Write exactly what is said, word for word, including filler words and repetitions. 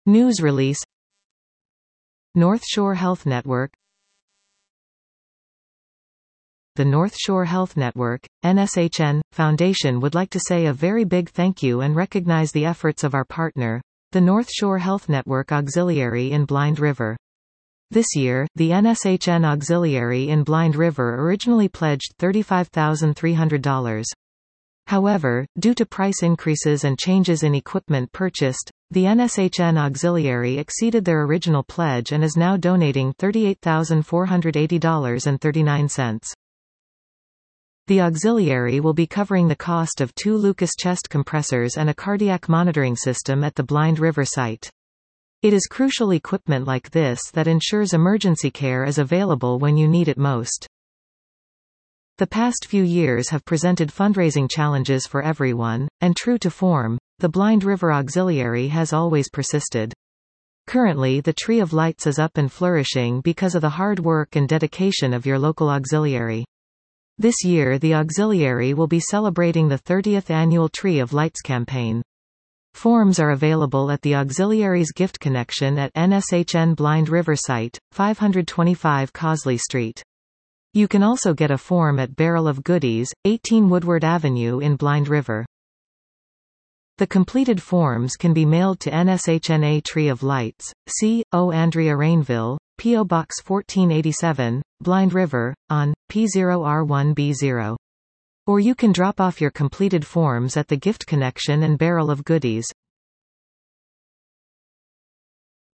News release. North Shore Health Network. The North Shore Health Network, N S H N, Foundation would like to say a very big thank you and recognize the efforts of our partner, the North Shore Health Network Auxiliary in Blind River. This year, the N S H N Auxiliary in Blind River originally pledged thirty-five thousand three hundred dollars. However, due to price increases and changes in equipment purchased, the N S H N Auxiliary exceeded their original pledge and is now donating thirty-eight thousand four hundred eighty dollars and thirty-nine cents. The auxiliary will be covering the cost of two Lucas chest compressors and a cardiac monitoring system at the Blind River site. It is crucial equipment like this that ensures emergency care is available when you need it most. The past few years have presented fundraising challenges for everyone, and true to form, the Blind River Auxiliary has always persisted. Currently, the Tree of Lights is up and flourishing because of the hard work and dedication of your local auxiliary. This year the auxiliary will be celebrating the thirtieth annual Tree of Lights campaign. Forms are available at the auxiliary's gift connection at N S H N Blind River site, five twenty-five Cosley Street. You can also get a form at Barrel of Goodies, eighteen Woodward Avenue in Blind River. The completed forms can be mailed to N S H N A Tree of Lights, C O Andrea Rainville, P O Box fourteen eighty-seven, Blind River, on P zero R one B zero. Or you can drop off your completed forms at the Gift Connection and Barrel of Goodies.